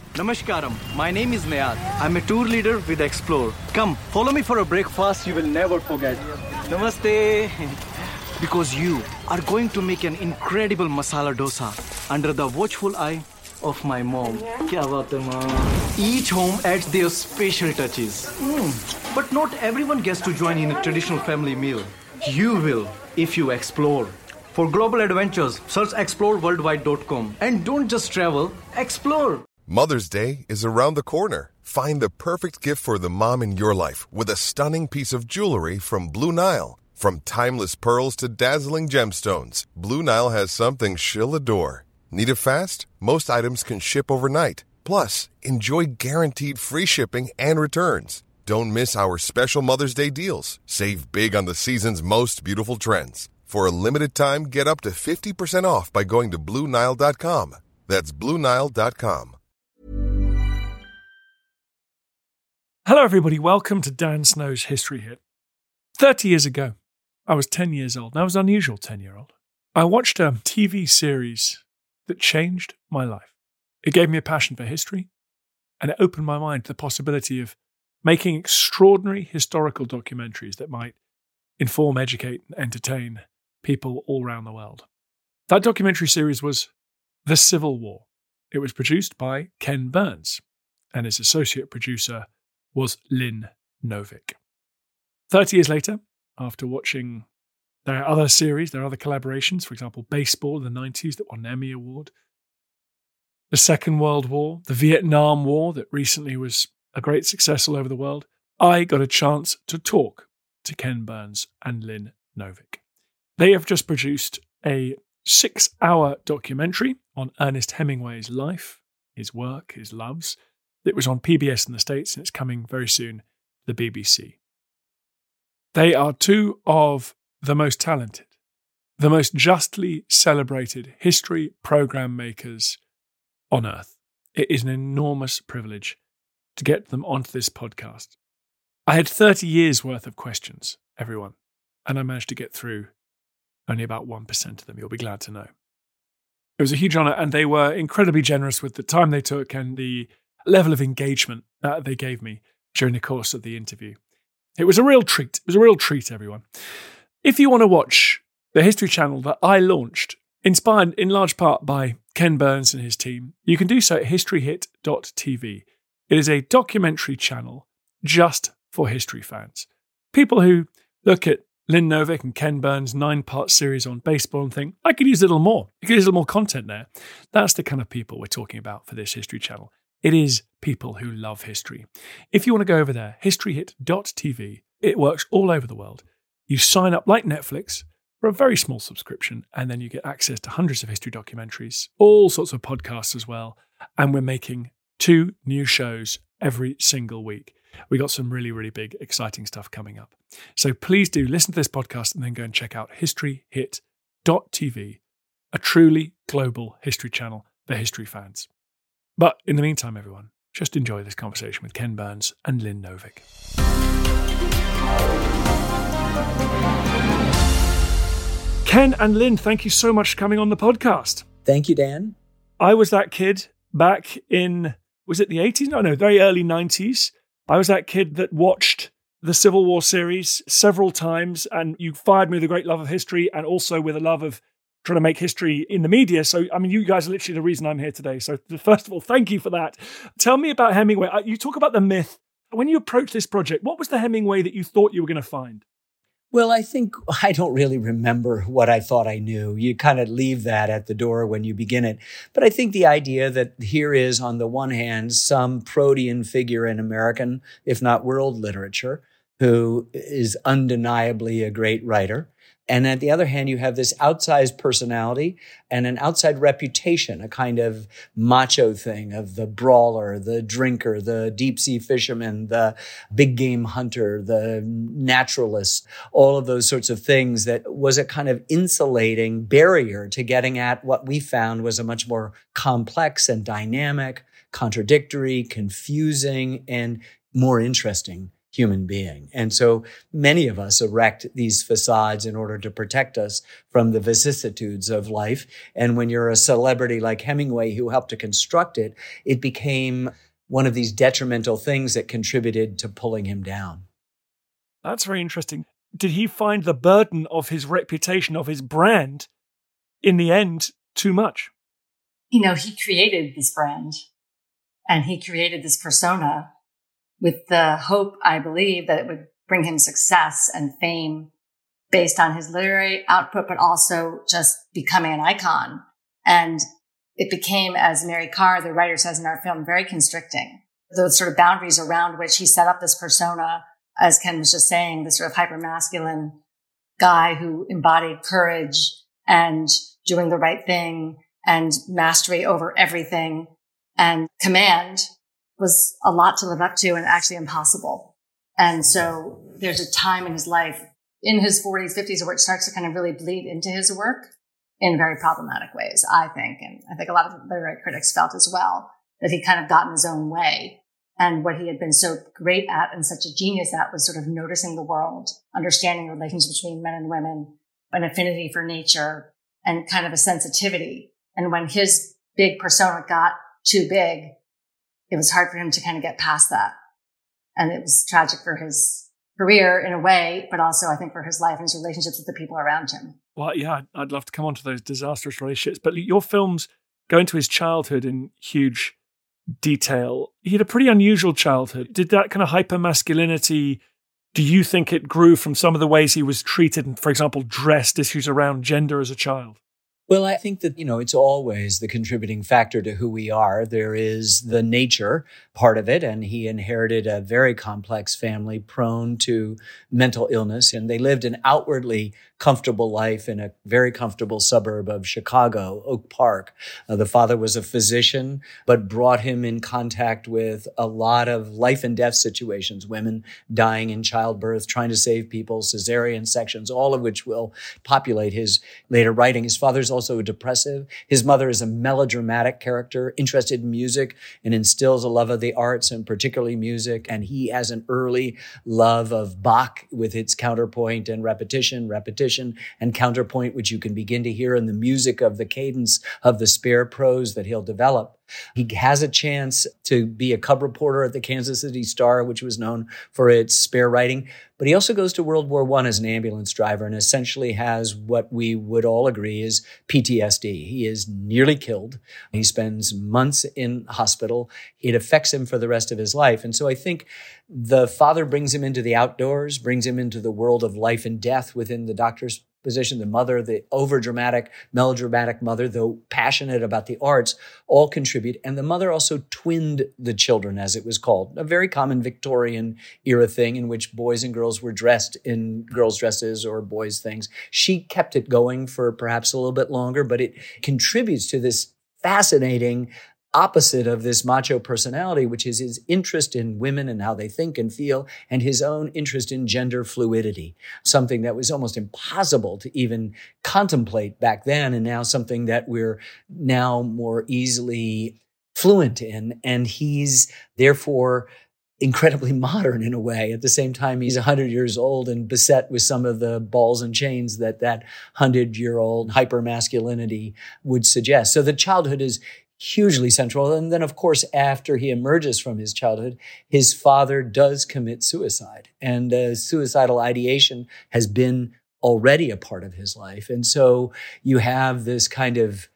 Namaskaram, my name is Nayad. I'm a tour leader with Explore. Come, follow me for a breakfast you will never forget. Namaste. Because you are going to make an incredible masala dosa under the watchful eye of my mom. Kya baat hai, mom? Each home adds their special touches. But not everyone gets to join in a traditional family meal. You will if you explore. For global adventures, search exploreworldwide.com. And don't just travel, explore. Mother's Day is around the corner. Find the perfect gift for the mom in your life with a stunning piece of jewelry from Blue Nile. From timeless pearls to dazzling gemstones, Blue Nile has something she'll adore. Need it fast? Most items can ship overnight. Plus, enjoy guaranteed free shipping and returns. Don't miss our special Mother's Day deals. Save big on the season's most beautiful trends. For a limited time, get up to 50% off by going to BlueNile.com. That's BlueNile.com. Hello, everybody. Welcome to Dan Snow's History Hit. 30 years ago, I was 10 years old, and I was an unusual 10-year-old. I watched a TV series that changed my life. It gave me a passion for history, and it opened my mind to the possibility of making extraordinary historical documentaries that might inform, educate, and entertain people all around the world. That documentary series was The Civil War. It was produced by Ken Burns, and his associate producer was Lynn Novick. 30 years later, after watching their other series, their other collaborations, for example, baseball in the 90s that won an Emmy Award, the Second World War, the Vietnam War that recently was a great success all over the world, I got a chance to talk to Ken Burns and Lynn Novick. They have just produced a 6-hour documentary on Ernest Hemingway's life, his work, his loves. It was on PBS in the States, and it's coming very soon to the BBC. They are two of the most talented, the most justly celebrated history program makers on earth. It is an enormous privilege to get them onto this podcast. I had 30 years worth of questions, everyone, and I managed to get through only about 1% of them. You'll be glad to know. It was a huge honor, and they were incredibly generous with the time they took and the level of engagement that they gave me during the course of the interview. It was a real treat. It was a real treat, everyone. If you want to watch the History Channel that I launched, inspired in large part by Ken Burns and his team, you can do so at historyhit.tv. It is a documentary channel just for history fans. People who look at Lynn Novick and Ken Burns' 9-part series on baseball and think, I could use a little more. I could use a little more content there. That's the kind of people we're talking about for this History Channel. It is people who love history. If you want to go over there, historyhit.tv, it works all over the world. You sign up like Netflix for a very small subscription, and then you get access to hundreds of history documentaries, all sorts of podcasts as well. And we're making 2 new shows every single week. We got some really, really big, exciting stuff coming up. So please do listen to this podcast and then go and check out historyhit.tv, a truly global history channel for history fans. But in the meantime, everyone, just enjoy this conversation with Ken Burns and Lynn Novick. Ken and Lynn, thank you so much for coming on the podcast. Thank you, Dan. I was that kid back in, was it the 80s? No, very early 90s. I was that kid that watched the Civil War series several times, and you fired me with a great love of history and also with a love of trying to make history in the media. So, I mean, you guys are literally the reason I'm here today. So, first of all, thank you for that. Tell me about Hemingway. You talk about the myth. When you approached this project, what was the Hemingway that you thought you were going to find? Well, I think I don't really remember what I thought I knew. You kind of leave that at the door when you begin it. But I think the idea that here is, on the one hand, some protean figure in American, if not world literature, who is undeniably a great writer. And on the other hand, you have this outsized personality and an outside reputation, a kind of macho thing of the brawler, the drinker, the deep sea fisherman, the big game hunter, the naturalist, all of those sorts of things that was a kind of insulating barrier to getting at what we found was a much more complex and dynamic, contradictory, confusing, and more interesting human being. And so many of us erect these facades in order to protect us from the vicissitudes of life. And when you're a celebrity like Hemingway who helped to construct it, it became one of these detrimental things that contributed to pulling him down. That's very interesting. Did he find the burden of his reputation, of his brand, in the end, too much? He created this brand and he created this persona with the hope, I believe, that it would bring him success and fame based on his literary output, but also just becoming an icon. And it became, as Mary Karr, the writer, says in our film, very constricting. Those sort of boundaries around which he set up this persona, as Ken was just saying, this sort of hyper-masculine guy who embodied courage and doing the right thing and mastery over everything and command, was a lot to live up to and actually impossible. And so there's a time in his life, in his 40s, 50s, where it starts to kind of really bleed into his work in very problematic ways, I think. And I think a lot of literary critics felt as well that he kind of got in his own way. And what he had been so great at and such a genius at was sort of noticing the world, understanding the relations between men and women, an affinity for nature, and kind of a sensitivity. And when his big persona got too big, it was hard for him to kind of get past that. And it was tragic for his career in a way, but also I think for his life and his relationships with the people around him. Well, yeah, I'd love to come on to those disastrous relationships, but your films go into his childhood in huge detail. He had a pretty unusual childhood. Did that kind of hyper-masculinity, do you think it grew from some of the ways he was treated and, for example, dressed, issues around gender as a child? Well, I think that, it's always the contributing factor to who we are. There is the nature part of it, and he inherited a very complex family prone to mental illness, and they lived an outwardly comfortable life in a very comfortable suburb of Chicago, Oak Park. The father was a physician, but brought him in contact with a lot of life and death situations, women dying in childbirth, trying to save people, cesarean sections, all of which will populate his later writing. His father's also depressive. His mother is a melodramatic character, interested in music, and instills a love of the arts and particularly music. And he has an early love of Bach with its counterpoint and repetition, and counterpoint, which you can begin to hear in the music of the cadence of the spare prose that he'll develop. He has a chance to be a cub reporter at the Kansas City Star, which was known for its spare writing. But he also goes to World War I as an ambulance driver and essentially has what we would all agree is PTSD. He is nearly killed. He spends months in hospital. It affects him for the rest of his life. And so I think the father brings him into the outdoors, brings him into the world of life and death within the doctor's position. The mother, the overdramatic, melodramatic mother, though passionate about the arts, all contribute. And the mother also twinned the children, as it was called, a very common Victorian era thing in which boys and girls were dressed in girls' dresses or boys' things. She kept it going for perhaps a little bit longer, but it contributes to this fascinating opposite of this macho personality, which is his interest in women and how they think and feel, and his own interest in gender fluidity, something that was almost impossible to even contemplate back then, and now something that we're now more easily fluent in. And he's therefore incredibly modern in a way. At the same time, he's 100 years old and beset with some of the balls and chains that 100-year-old hyper-masculinity would suggest. So the childhood is hugely central. And then, of course, after he emerges from his childhood, his father does commit suicide. And suicidal ideation has been already a part of his life. And so you have this kind of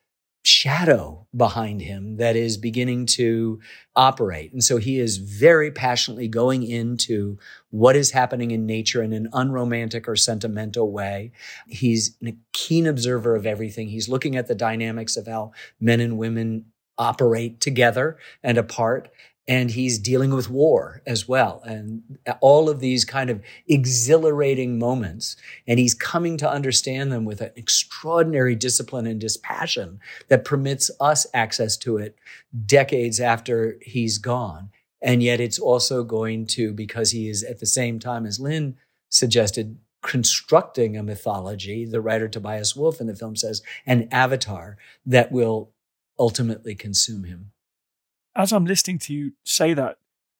shadow behind him that is beginning to operate. And so he is very passionately going into what is happening in nature in an unromantic or sentimental way. He's a keen observer of everything. He's looking at the dynamics of how men and women operate together and apart. And he's dealing with war as well. And all of these kind of exhilarating moments. And he's coming to understand them with an extraordinary discipline and dispassion that permits us access to it decades after he's gone. And yet it's also going to, because he is at the same time, as Lynn suggested, constructing a mythology, the writer Tobias Wolff in the film says, an avatar that will ultimately consume him. As I'm listening to you say that,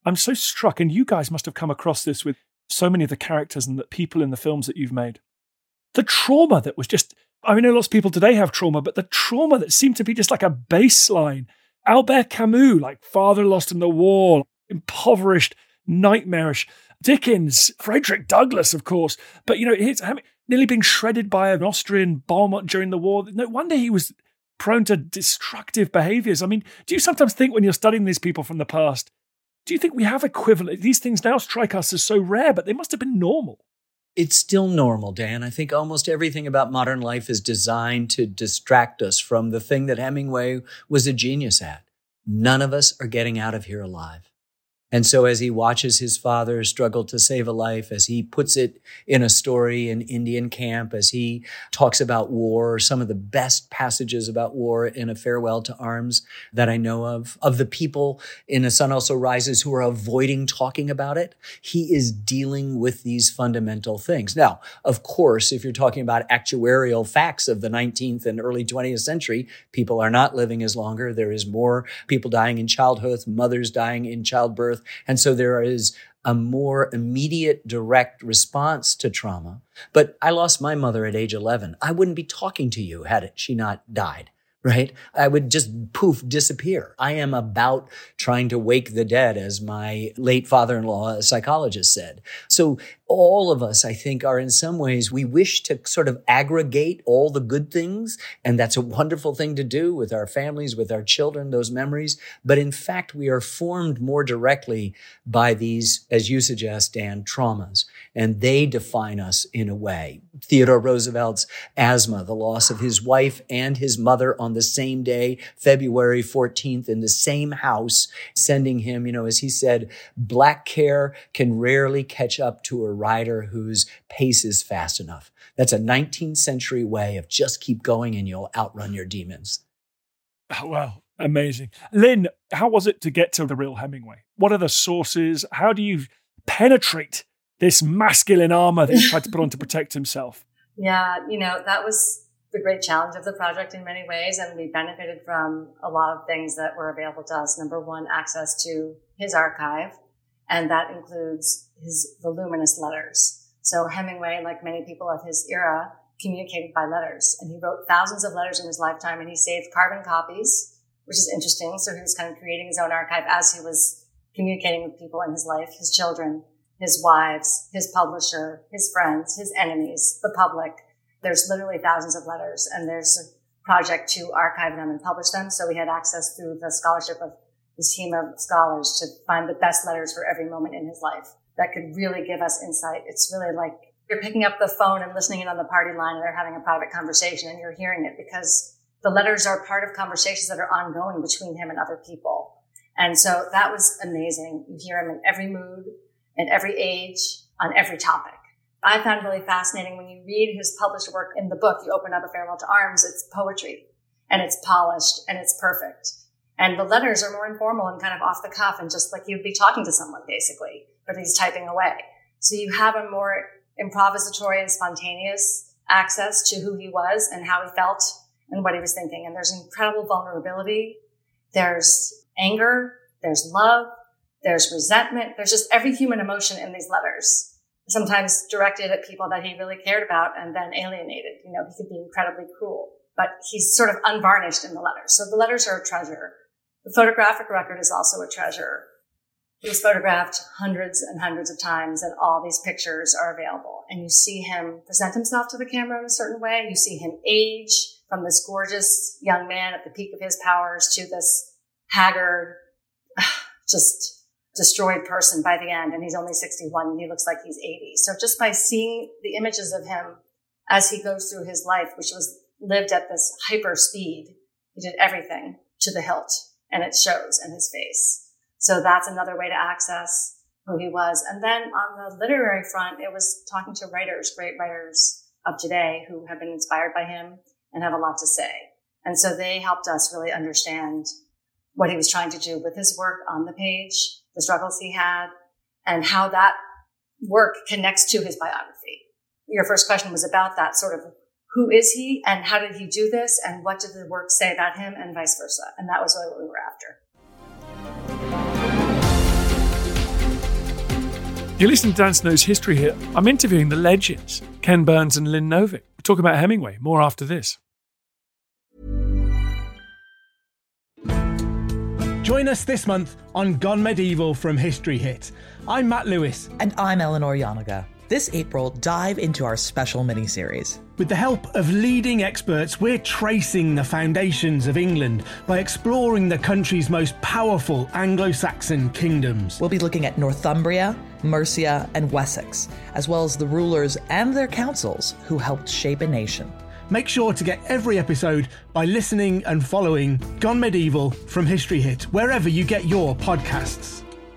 I'm so struck, and you guys must have come across this with so many of the characters and the people in the films that you've made. The trauma that was just, I know lots of people today have trauma, but the trauma that seemed to be just like a baseline. Albert Camus, like Father Lost in the War, impoverished, nightmarish. Dickens, Frederick Douglass, of course. But, he's nearly being shredded by an Austrian bomb during the war. No wonder he was prone to destructive behaviors. I mean, do you sometimes think when you're studying these people from the past, do you think we have equivalent? These things now strike us as so rare, but they must have been normal. It's still normal, Dan. I think almost everything about modern life is designed to distract us from the thing that Hemingway was a genius at. None of us are getting out of here alive. And so as he watches his father struggle to save a life, as he puts it in a story in Indian Camp, as he talks about war, some of the best passages about war in A Farewell to Arms that I know of the people in A Sun Also Rises who are avoiding talking about it, he is dealing with these fundamental things. Now, of course, if you're talking about actuarial facts of the 19th and early 20th century, people are not living as longer. There is more people dying in childhood, mothers dying in childbirth. And so there is a more immediate, direct response to trauma. But I lost my mother at age 11. I wouldn't be talking to you had she not died, right? I would just poof, disappear. I am about trying to wake the dead, as my late father-in-law, a psychologist, said. So all of us, I think, are in some ways, we wish to sort of aggregate all the good things. And that's a wonderful thing to do with our families, with our children, those memories. But in fact, we are formed more directly by these, as you suggest, Dan, traumas. And they define us in a way. Theodore Roosevelt's asthma, the loss of his wife and his mother on the same day, February 14th, in the same house, sending him, as he said, black care can rarely catch up to a rider whose pace is fast enough. That's a 19th century way of just keep going and you'll outrun your demons. Oh, wow. Amazing. Lynn, how was it to get to the real Hemingway? What are the sources? How do you penetrate this masculine armor that he tried to put on to protect himself? Yeah, that was the great challenge of the project in many ways. And we benefited from a lot of things that were available to us. Number one, access to his archive. And that includes his voluminous letters. So Hemingway, like many people of his era, communicated by letters. And he wrote thousands of letters in his lifetime, and he saved carbon copies, which is interesting. So he was kind of creating his own archive as he was communicating with people in his life, his children, his wives, his publisher, his friends, his enemies, the public. There's literally thousands of letters, and there's a project to archive them and publish them. So we had access through the scholarship of this team of scholars to find the best letters for every moment in his life that could really give us insight. It's really like you're picking up the phone and listening in on the party line, and they're having a private conversation, and you're hearing it because the letters are part of conversations that are ongoing between him and other people. And so that was amazing. You hear him in every mood, in every age, on every topic. I found it really fascinating when you read his published work in the book. You open up A Farewell to Arms, it's poetry, and it's polished, and it's perfect. And the letters are more informal and kind of off the cuff and just like you'd be talking to someone, basically, but he's typing away. So you have a more improvisatory and spontaneous access to who he was and how he felt and what he was thinking. And there's incredible vulnerability. There's anger. There's love. There's resentment. There's just every human emotion in these letters, sometimes directed at people that he really cared about and then alienated. He could be incredibly cruel, but he's sort of unvarnished in the letters. So the letters are a treasure. The photographic record is also a treasure. He was photographed hundreds and hundreds of times, and all these pictures are available. And you see him present himself to the camera in a certain way. You see him age from this gorgeous young man at the peak of his powers to this haggard, just destroyed person by the end. And he's only 61 and he looks like he's 80. So just by seeing the images of him as he goes through his life, which was lived at this hyper speed, he did everything to the hilt, and it shows in his face. So that's another way to access who he was. And then on the literary front, it was talking to writers, great writers of today who have been inspired by him and have a lot to say. And so they helped us really understand what he was trying to do with his work on the page, the struggles he had, and how that work connects to his biography. Your first question was about that sort of who is he and how did he do this and what did the work say about him and vice versa. And that was really what we were after. You're listening to Dan Snow's History Hit. I'm interviewing the legends, Ken Burns and Lynn Novick. We're talking about Hemingway. More after this. Join us this month on Gone Medieval from History Hit. I'm Matt Lewis. And I'm Eleanor Yanaga. This April, dive into our special mini-series. With the help of leading experts, we're tracing the foundations of England by exploring the country's most powerful Anglo-Saxon kingdoms. We'll be looking at Northumbria, Mercia, and Wessex, as well as the rulers and their councils who helped shape a nation. Make sure to get every episode by listening and following Gone Medieval from History Hit, wherever you get your podcasts.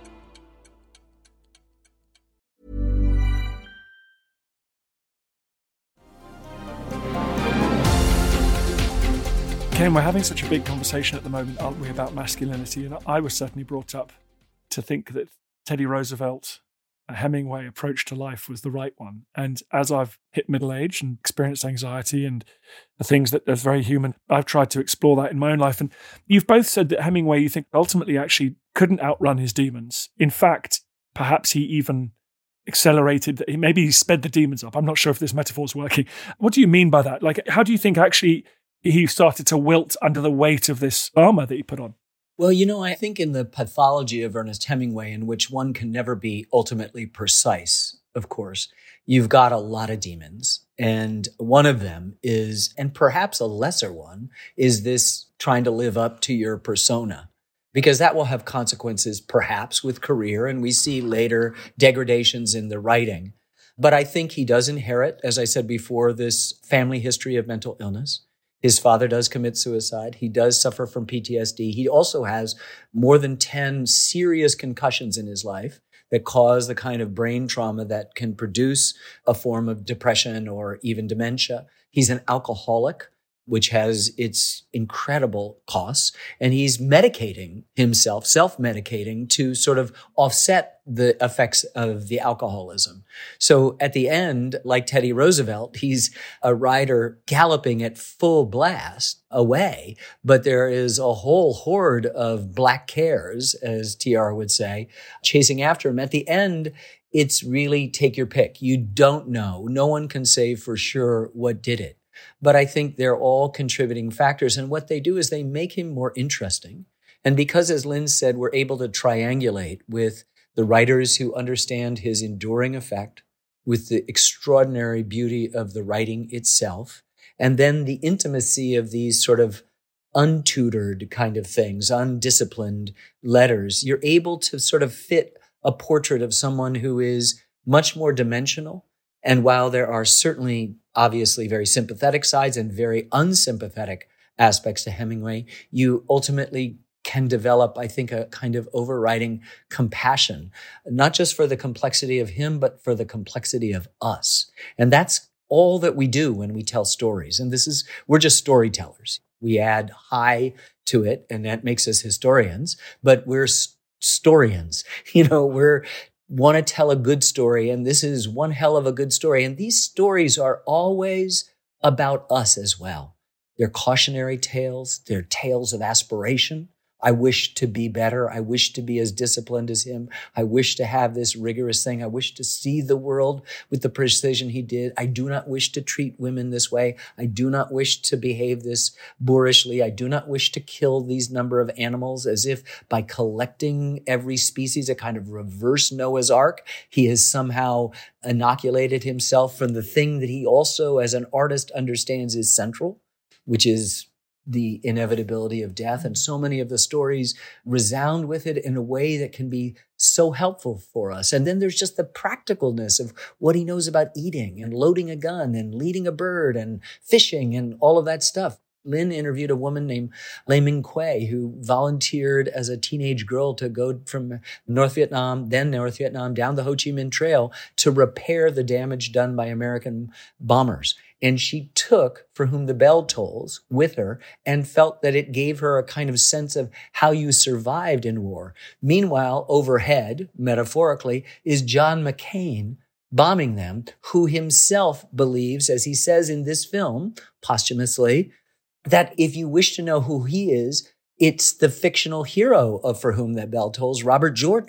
Ken, we're having such a big conversation at the moment, aren't we, about masculinity? And I was certainly brought up to think that Teddy Roosevelt, Hemingway approach to life was the right one. And as I've hit middle age and experienced anxiety and the things that are very human, I've tried to explore that in my own life. And you've both said that Hemingway, you think, ultimately actually couldn't outrun his demons. In fact, perhaps he even accelerated, maybe he sped the demons up. I'm not sure if this metaphor's working. What do you mean by that? Like, how do you think actually he started to wilt under the weight of this armor that he put on? Well, I think in the pathology of Ernest Hemingway, in which one can never be ultimately precise, of course, you've got a lot of demons. And one of them is, and perhaps a lesser one, is this trying to live up to your persona. Because that will have consequences, perhaps, with career. And we see later degradations in the writing. But I think he does inherit, as I said before, this family history of mental illness. His father does commit suicide. He does suffer from PTSD. He also has more than 10 serious concussions in his life that cause the kind of brain trauma that can produce a form of depression or even dementia. He's an alcoholic, which has its incredible costs. And he's medicating himself, self-medicating to sort of offset the effects of the alcoholism. So at the end, like Teddy Roosevelt, he's a rider galloping at full blast away, but there is a whole horde of black cares, as TR would say, chasing after him. At the end, it's really take your pick. You don't know. No one can say for sure what did it. But I think they're all contributing factors. And what they do is they make him more interesting. And because, as Lynn said, we're able to triangulate with the writers who understand his enduring effect, with the extraordinary beauty of the writing itself, and then the intimacy of these sort of untutored kind of things, undisciplined letters, you're able to sort of fit a portrait of someone who is much more dimensional. And while there are certainly obviously very sympathetic sides and very unsympathetic aspects to Hemingway, you ultimately can develop, I think, a kind of overriding compassion, not just for the complexity of him, but for the complexity of us. And that's all that we do when we tell stories. And we're just storytellers. We add high to it, and that makes us historians, but we're storians. We're want to tell a good story, and this is one hell of a good story. And these stories are always about us as well. They're cautionary tales. They're tales of aspiration. I wish to be better. I wish to be as disciplined as him. I wish to have this rigorous thing. I wish to see the world with the precision he did. I do not wish to treat women this way. I do not wish to behave this boorishly. I do not wish to kill these number of animals, as if by collecting every species, a kind of reverse Noah's Ark, he has somehow inoculated himself from the thing that he also, as an artist, understands is central, which is the inevitability of death. And so many of the stories resound with it in a way that can be so helpful for us. And then there's just the practicalness of what he knows about eating and loading a gun and leading a bird and fishing and all of that stuff. Lynn interviewed a woman named Lê Minh Quế, who volunteered as a teenage girl to go from North Vietnam, down the Ho Chi Minh Trail to repair the damage done by American bombers. And she took For Whom the Bell Tolls with her and felt that it gave her a kind of sense of how you survived in war. Meanwhile, overhead, metaphorically, is John McCain bombing them, who himself believes, as he says in this film, posthumously, that if you wish to know who he is, it's the fictional hero of For Whom That Bell Tolls, Robert Jordan.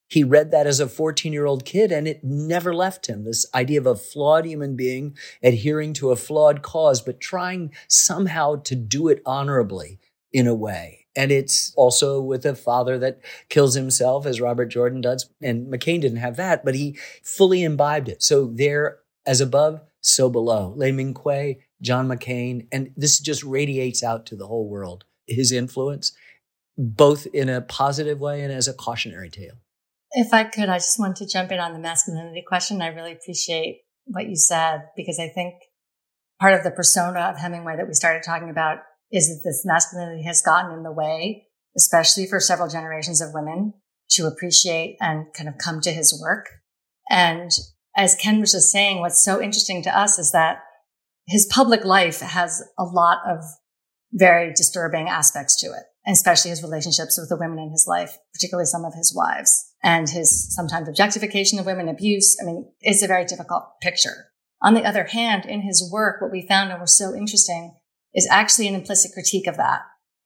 He read that as a 14-year-old kid, and it never left him. This idea of a flawed human being adhering to a flawed cause, but trying somehow to do it honorably in a way. And it's also with a father that kills himself, as Robert Jordan does. And McCain didn't have that, but he fully imbibed it. So there, as above, so below. Lee Ming-kwei, John McCain, and this just radiates out to the whole world. His influence, both in a positive way and as a cautionary tale. If I could, I just want to jump in on the masculinity question. I really appreciate what you said, because I think part of the persona of Hemingway that we started talking about is that this masculinity has gotten in the way, especially for several generations of women, to appreciate and kind of come to his work. And as Ken was just saying, what's so interesting to us is that his public life has a lot of very disturbing aspects to it, and especially his relationships with the women in his life, particularly some of his wives, and his sometimes objectification of women, abuse. I mean, it's a very difficult picture. On the other hand, in his work, what we found and was so interesting is actually an implicit critique of that.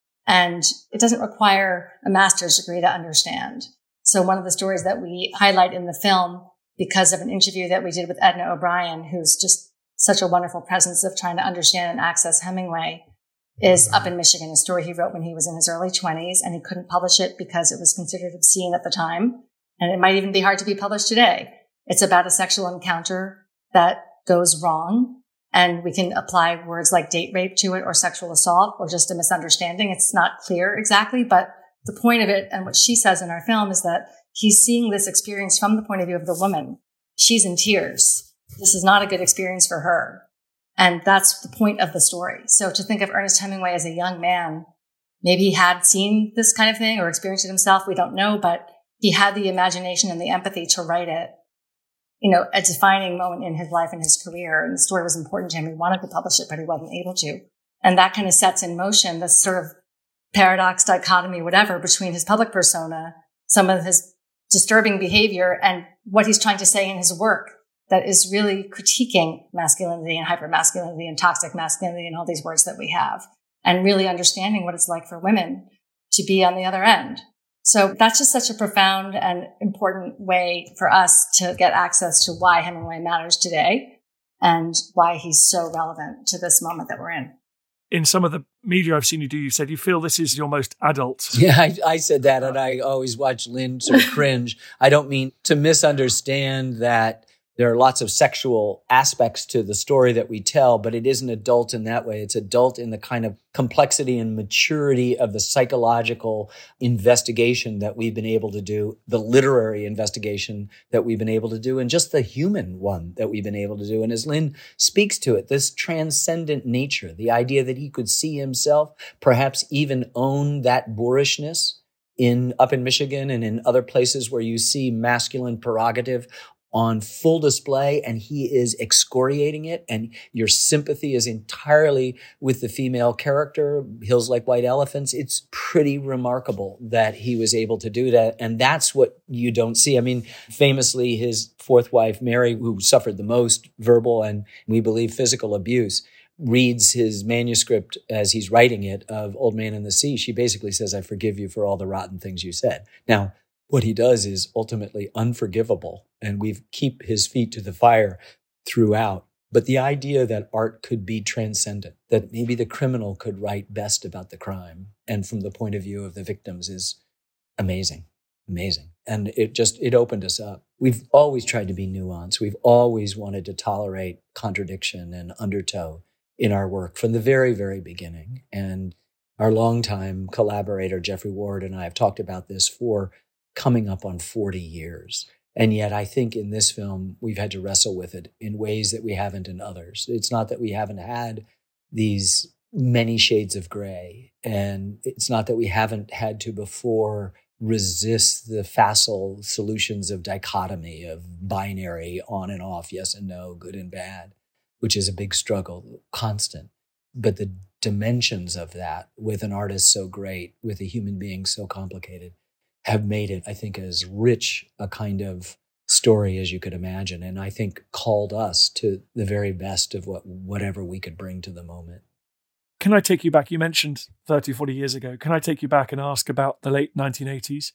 And it doesn't require a master's degree to understand. So one of the stories that we highlight in the film, because of an interview that we did with Edna O'Brien, who's just such a wonderful presence of trying to understand and access Hemingway, is Up in Michigan, a story he wrote when he was in his early 20s, and he couldn't publish it because it was considered obscene at the time. And it might even be hard to be published today. It's about a sexual encounter that goes wrong, and we can apply words like date rape to it, or sexual assault, or just a misunderstanding. It's not clear exactly, but the point of it, and what she says in our film, is that he's seeing this experience from the point of view of the woman. She's in tears. This is not a good experience for her. And that's the point of the story. So to think of Ernest Hemingway as a young man, maybe he had seen this kind of thing or experienced it himself, we don't know, but he had the imagination and the empathy to write it, you know, a defining moment in his life and his career. And the story was important to him. He wanted to publish it, but he wasn't able to. And that kind of sets in motion this sort of paradox, dichotomy, whatever, between his public persona, some of his disturbing behavior, and what he's trying to say in his work that is really critiquing masculinity and hypermasculinity and toxic masculinity and all these words that we have, and really understanding what it's like for women to be on the other end. So that's just such a profound and important way for us to get access to why Hemingway matters today and why he's so relevant to this moment that we're in. In some of the media I've seen you do, you said you feel this is your most adult. Yeah, I said that, and I always watch Lynn sort of cringe. I don't mean to misunderstand that there are lots of sexual aspects to the story that we tell, but it isn't adult in that way. It's adult in the kind of complexity and maturity of the psychological investigation that we've been able to do, the literary investigation that we've been able to do, and just the human one that we've been able to do. And as Lynn speaks to it, this transcendent nature, the idea that he could see himself, perhaps even own that boorishness up in Michigan and in other places where you see masculine prerogative on full display, and he is excoriating it, and your sympathy is entirely with the female character, Hills Like White Elephants. It's pretty remarkable that he was able to do that, and that's what you don't see. I mean, famously, his fourth wife, Mary, who suffered the most verbal and, we believe, physical abuse, reads his manuscript as he's writing it of Old Man and the Sea. She basically says, "I forgive you for all the rotten things you said." Now, what he does is ultimately unforgivable, and we keep his feet to the fire throughout. But the idea that art could be transcendent, that maybe the criminal could write best about the crime, and from the point of view of the victims, is amazing, amazing. And it opened us up. We've always tried to be nuanced. We've always wanted to tolerate contradiction and undertow in our work from the very, very beginning. And our longtime collaborator, Jeffrey Ward, and I have talked about this for coming up on 40 years. And yet I think in this film, we've had to wrestle with it in ways that we haven't in others. It's not that we haven't had these many shades of gray. And it's not that we haven't had to before resist the facile solutions of dichotomy, of binary on and off, yes and no, good and bad, which is a big struggle, constant. But the dimensions of that with an artist so great, with a human being so complicated, have made it, I think, as rich a kind of story as you could imagine. And I think called us to the very best of whatever we could bring to the moment. Can I take you back? You mentioned 30, 40 years ago. Can I take you back and ask about the late 1980s?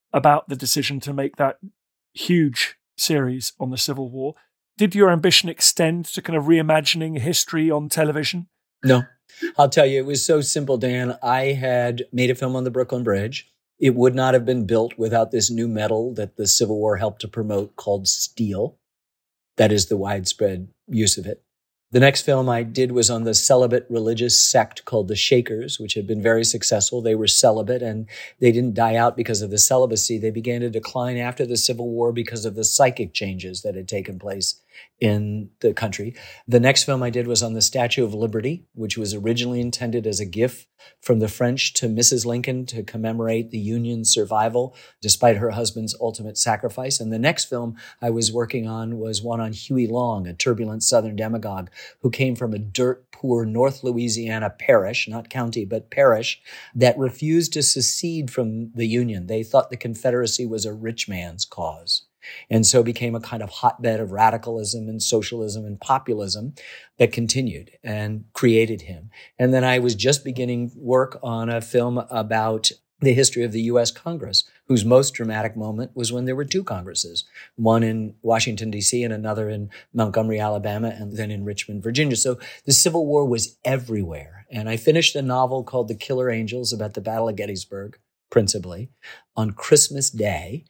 about the decision to make that huge series on the Civil War. Did your ambition extend to kind of reimagining history on television? No. I'll tell you, it was so simple, Dan. I had made a film on the Brooklyn Bridge. It would not have been built without this new metal that the Civil War helped to promote called steel. That is the widespread use of it. The next film I did was on the celibate religious sect called the Shakers, which had been very successful. They were celibate and they didn't die out because of the celibacy. They began to decline after the Civil War because of the psychic changes that had taken place in the country. The next film I did was on the Statue of Liberty, which was originally intended as a gift from the French to Mrs. Lincoln to commemorate the Union's survival despite her husband's ultimate sacrifice. And the next film I was working on was one on Huey Long, a turbulent Southern demagogue who came from a dirt-poor North Louisiana parish, not county, but parish, that refused to secede from the Union. They thought the Confederacy was a rich man's cause. And so became a kind of hotbed of radicalism and socialism and populism that continued and created him. And then I was just beginning work on a film about the history of the U.S. Congress, whose most dramatic moment was when there were two Congresses, one in Washington, D.C., and another in Montgomery, Alabama, and then in Richmond, Virginia. So the Civil War was everywhere. And I finished a novel called The Killer Angels about the Battle of Gettysburg, principally, on Christmas Day,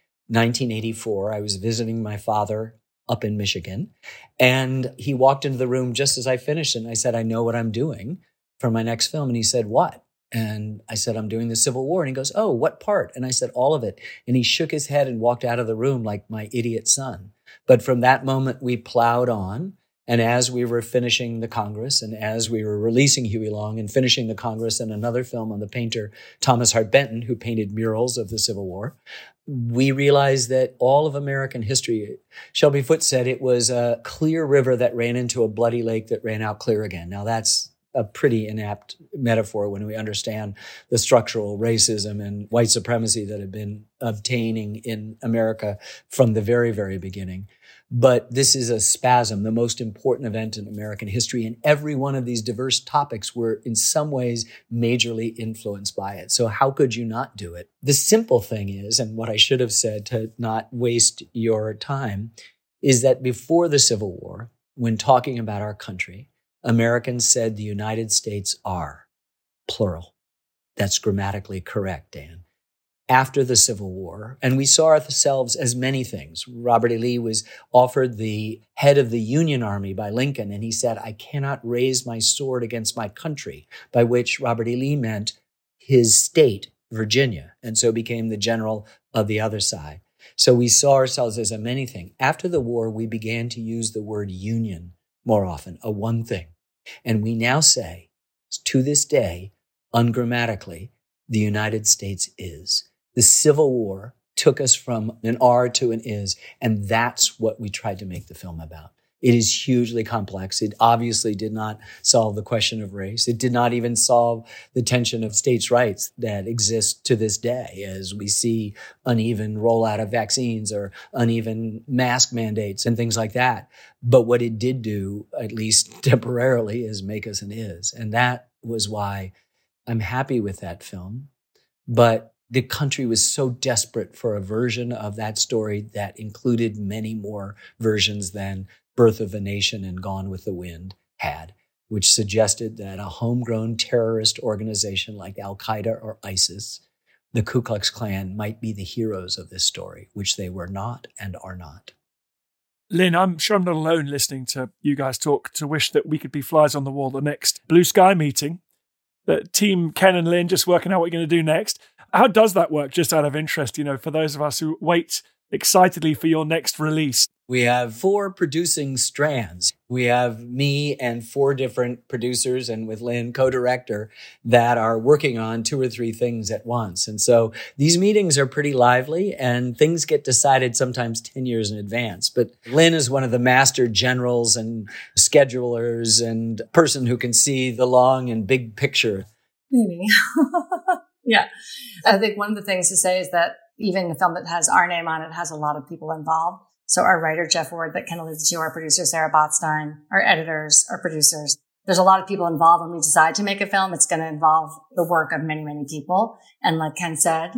1984. I was visiting my father up in Michigan, and he walked into the room just as I finished, and I said, I know what I'm doing for my next film. And he said, what? And I said, I'm doing the Civil War. And he goes, oh, what part? And I said, all of it. And he shook his head and walked out of the room like my idiot son. But from that moment, we plowed on. And as we were finishing the Congress and as we were releasing Huey Long and finishing the Congress and another film on the painter Thomas Hart Benton, who painted murals of the Civil War, we realized that all of American history, Shelby Foote said, it was a clear river that ran into a bloody lake that ran out clear again. Now that's a pretty inapt metaphor when we understand the structural racism and white supremacy that have been obtaining in America from the very, very beginning. But this is a spasm, the most important event in American history. And every one of these diverse topics were in some ways majorly influenced by it. So how could you not do it? The simple thing is, and what I should have said to not waste your time, is that before the Civil War, when talking about our country, Americans said the United States are, plural. That's grammatically correct, Dan. After the Civil War, and we saw ourselves as many things. Robert E. Lee was offered the head of the Union Army by Lincoln, and he said, I cannot raise my sword against my country, by which Robert E. Lee meant his state, Virginia, and so became the general of the other side. So we saw ourselves as a many thing. After the war, we began to use the word union more often, a one thing. And we now say, to this day, ungrammatically, the United States is. The Civil War took us from an R to an is, and that's what we tried to make the film about. It is hugely complex. It obviously did not solve the question of race. It did not even solve the tension of states' rights that exist to this day as we see uneven rollout of vaccines or uneven mask mandates and things like that. But what it did do, at least temporarily, is make us an is. And that was why I'm happy with that film. But the country was so desperate for a version of that story that included many more versions than Birth of a Nation and Gone with the Wind had, which suggested that a homegrown terrorist organization like Al-Qaeda or ISIS, the Ku Klux Klan, might be the heroes of this story, which they were not and are not. Lynn, I'm sure I'm not alone listening to you guys talk to wish that we could be flies on the wall the next Blue Sky meeting. The team Ken and Lynn just working out what you're going to do next. How does that work, just out of interest, for those of us who wait excitedly for your next release? We have 4 producing strands. We have me and 4 different producers and with Lynn, co-director, that are working on 2 or 3 things at once. And so these meetings are pretty lively and things get decided sometimes 10 years in advance. But Lynn is one of the master generals and schedulers and person who can see the long and big picture. Maybe. Yeah. I think one of the things to say is that even a film that has our name on it has a lot of people involved. So our writer, Jeff Ward, that Ken alluded to, our producer, Sarah Botstein, our editors, our producers. There's a lot of people involved when we decide to make a film. It's going to involve the work of many, many people. And like Ken said,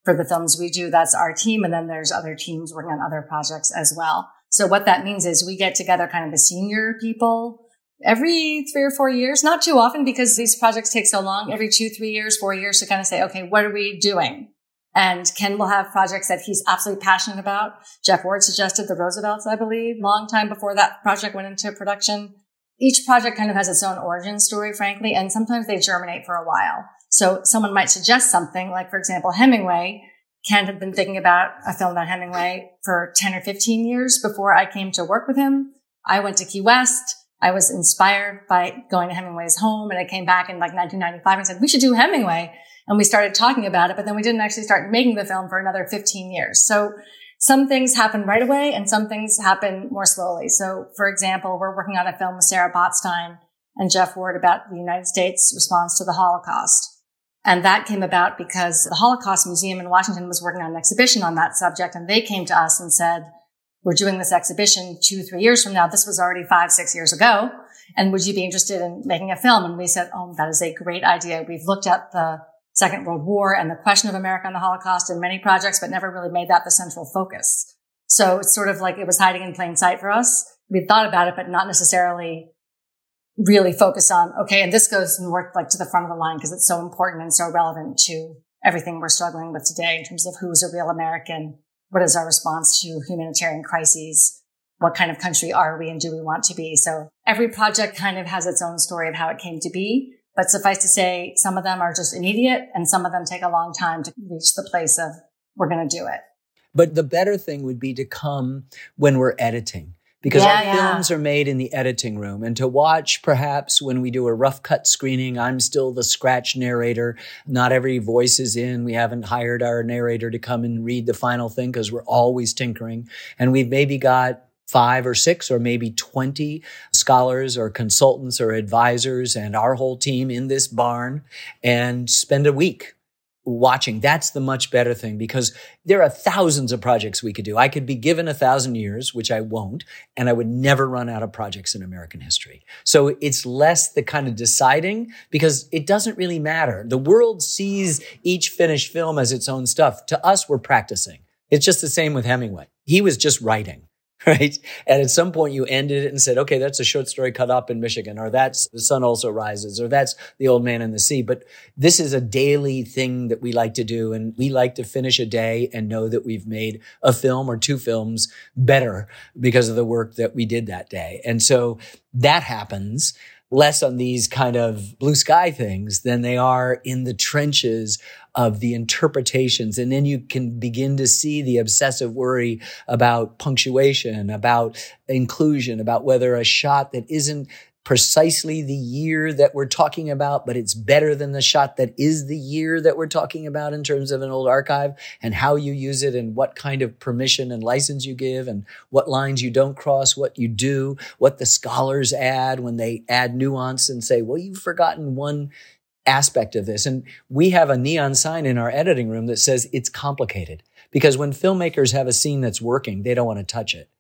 for the films we do. That's our team. And then there's other teams working on other projects as well. So what that means is we get together kind of the senior people every 3 or 4 years, not too often because these projects take so long, every 2, 3 years, 4 years to kind of say, okay, what are we doing? And Ken will have projects that he's absolutely passionate about. Jeff Ward suggested the Roosevelts, I believe, long time before that project went into production. Each project kind of has its own origin story, frankly, and sometimes they germinate for a while. So someone might suggest something like, for example, Hemingway. Ken had been thinking about a film about Hemingway for 10 or 15 years before I came to work with him. I went to Key West. I was inspired by going to Hemingway's home, and I came back in like 1995 and said, we should do Hemingway. And we started talking about it, but then we didn't actually start making the film for another 15 years. So some things happen right away and some things happen more slowly. So for example, we're working on a film with Sarah Botstein and Jeff Ward about the United States response to the Holocaust. And that came about because the Holocaust Museum in Washington was working on an exhibition on that subject. And they came to us and said, we're doing this exhibition 2, 3 years from now. This was already 5, 6 years ago. And would you be interested in making a film? And we said, oh, that is a great idea. We've looked at the Second World War and the question of America and the Holocaust in many projects, but never really made that the central focus. So it's sort of like it was hiding in plain sight for us. We thought about it, but not necessarily really focused on, okay, and this goes and work like to the front of the line because it's so important and so relevant to everything we're struggling with today in terms of who's a real American, what is our response to humanitarian crises, what kind of country are we and do we want to be. So every project kind of has its own story of how it came to be. But suffice to say, some of them are just immediate and some of them take a long time to reach the place of we're going to do it. But the better thing would be to come when we're editing, because our films are made in the editing room. And to watch, perhaps when we do a rough cut screening, I'm still the scratch narrator. Not every voice is in. We haven't hired our narrator to come and read the final thing because we're always tinkering. And we've maybe got 5 or 6 or maybe 20 scholars or consultants or advisors and our whole team in this barn and spend a week watching. That's the much better thing because there are thousands of projects we could do. I could be given 1,000 years, which I won't, and I would never run out of projects in American history. So it's less the kind of deciding because it doesn't really matter. The world sees each finished film as its own stuff. To us, we're practicing. It's just the same with Hemingway. He was just writing. Right. And at some point you ended it and said, okay, that's a short story cut up in Michigan, or that's The Sun Also Rises, or that's The Old Man in the Sea. But this is a daily thing that we like to do. And we like to finish a day and know that we've made a film or 2 films better because of the work that we did that day. And so that happens less on these kind of blue sky things than they are in the trenches of the interpretations. And then you can begin to see the obsessive worry about punctuation, about inclusion, about whether a shot that isn't precisely the year that we're talking about, but it's better than the shot that is the year that we're talking about in terms of an old archive, and how you use it and what kind of permission and license you give and what lines you don't cross, what you do, what the scholars add when they add nuance and say, well, you've forgotten one aspect of this. And we have a neon sign in our editing room that says it's complicated, because when filmmakers have a scene that's working, they don't want to touch it.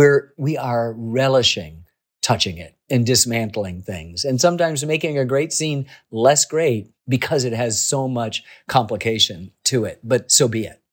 We are relishing touching it and dismantling things, and sometimes making a great scene less great because it has so much complication to it, but so be it.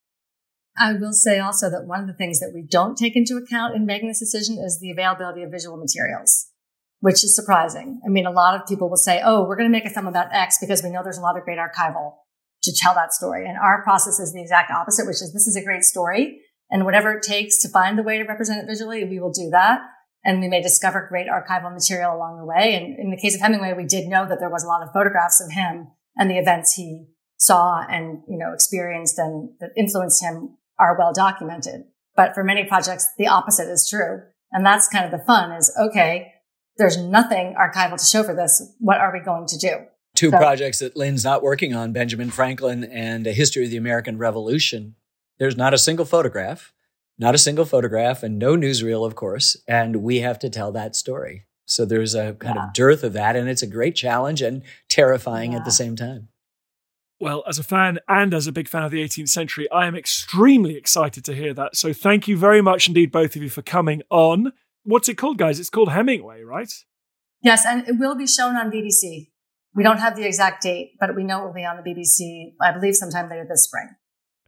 I will say also that one of the things that we don't take into account in making this decision is the availability of visual materials, which is surprising. I mean, a lot of people will say, oh, we're going to make a film about X because we know there's a lot of great archival to tell that story. And our process is the exact opposite, which is this is a great story, and whatever it takes to find the way to represent it visually, we will do that. And we may discover great archival material along the way. And in the case of Hemingway, we did know that there was a lot of photographs of him and the events he saw and, experienced and that influenced him are well documented. But for many projects, the opposite is true. And that's kind of the fun is, okay, there's nothing archival to show for this. What are we going to do? Two projects that Lynn's not working on, Benjamin Franklin and A History of the American Revolution. There's not a single photograph. Not a single photograph and no newsreel, of course. And we have to tell that story. So there's a kind of dearth of that. And it's a great challenge and terrifying at the same time. Well, as a fan and as a big fan of the 18th century, I am extremely excited to hear that. So thank you very much indeed, both of you, for coming on. What's it called, guys? It's called Hemingway, right? Yes, and it will be shown on BBC. We don't have the exact date, but we know it will be on the BBC, I believe, sometime later this spring.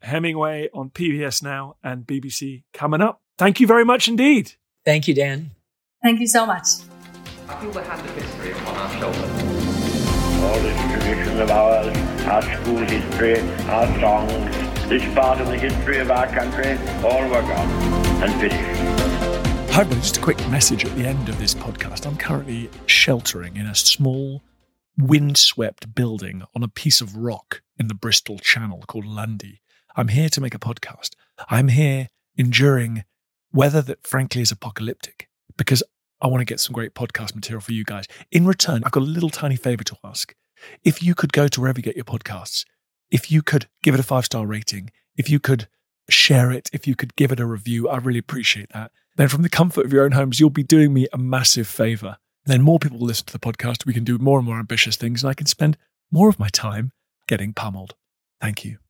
Hemingway on PBS Now and BBC coming up. Thank you very much indeed. Thank you, Dan. Thank you so much. I feel the hand of history upon our shoulders. All this tradition of ours, our school history, our songs, this part of the history of our country, all were gone and finished. Hi, everybody. Just a quick message at the end of this podcast. I'm currently sheltering in a small, windswept building on a piece of rock in the Bristol Channel called Lundy. I'm here to make a podcast. I'm here enduring weather that, frankly, is apocalyptic because I want to get some great podcast material for you guys. In return, I've got a little tiny favor to ask. If you could go to wherever you get your podcasts, if you could give it a 5-star rating, if you could share it, if you could give it a review, I really appreciate that. Then from the comfort of your own homes, you'll be doing me a massive favor. Then more people will listen to the podcast. We can do more and more ambitious things, and I can spend more of my time getting pummeled. Thank you.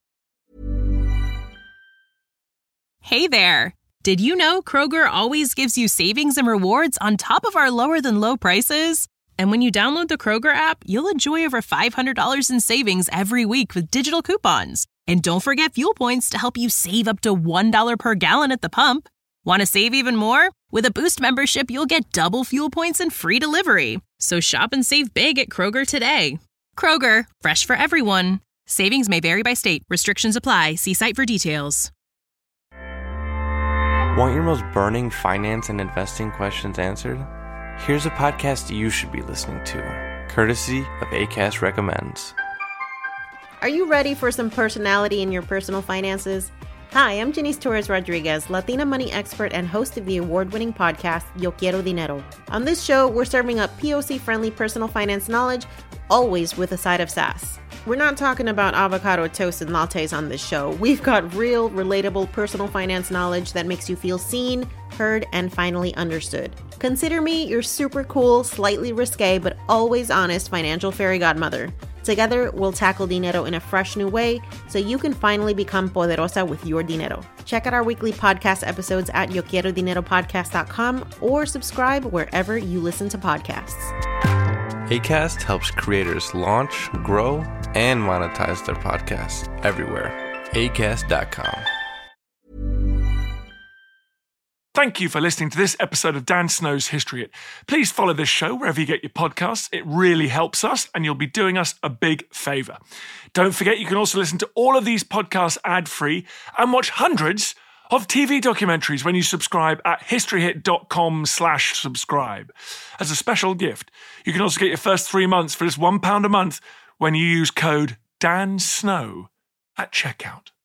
Hey there. Did you know Kroger always gives you savings and rewards on top of our lower than low prices? And when you download the Kroger app, you'll enjoy over $500 in savings every week with digital coupons. And don't forget fuel points to help you save up to $1 per gallon at the pump. Want to save even more? With a Boost membership, you'll get double fuel points and free delivery. So shop and save big at Kroger today. Kroger, fresh for everyone. Savings may vary by state. Restrictions apply. See site for details. Want your most burning finance and investing questions answered? Here's a podcast you should be listening to, courtesy of Acast Recommends. Are you ready for some personality in your personal finances? Hi, I'm Janice Torres-Rodriguez, Latina money expert and host of the award-winning podcast, Yo Quiero Dinero. On this show, we're serving up POC-friendly personal finance knowledge, always with a side of sass. We're not talking about avocado toast and lattes on this show. We've got real, relatable personal finance knowledge that makes you feel seen, heard, and finally understood. Consider me your super cool, slightly risque, but always honest financial fairy godmother. Together, we'll tackle dinero in a fresh new way so you can finally become poderosa with your dinero. Check out our weekly podcast episodes at YoQuieroDineroPodcast.com or subscribe wherever you listen to podcasts. Acast helps creators launch, grow, and monetize their podcasts everywhere. Acast.com. Thank you for listening to this episode of Dan Snow's History Hit. Please follow this show wherever you get your podcasts. It really helps us, and you'll be doing us a big favour. Don't forget, you can also listen to all of these podcasts ad-free and watch hundreds of TV documentaries when you subscribe at historyhit.com/subscribe. As a special gift, you can also get your first 3 months for just £1 a month when you use code DANSNOW at checkout.